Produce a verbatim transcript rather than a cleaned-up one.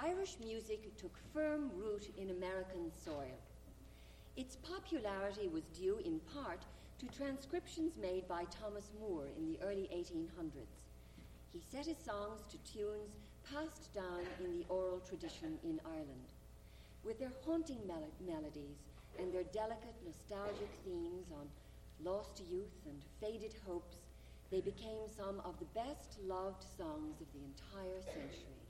Irish music took firm root in American soil. Its popularity was due in part to transcriptions made by Thomas Moore in the early eighteen hundreds. He set his songs to tunes passed down in the oral tradition in Ireland. With their haunting mel- melodies and their delicate, nostalgic themes on lost youth and faded hopes, they became some of the best loved songs of the entire century.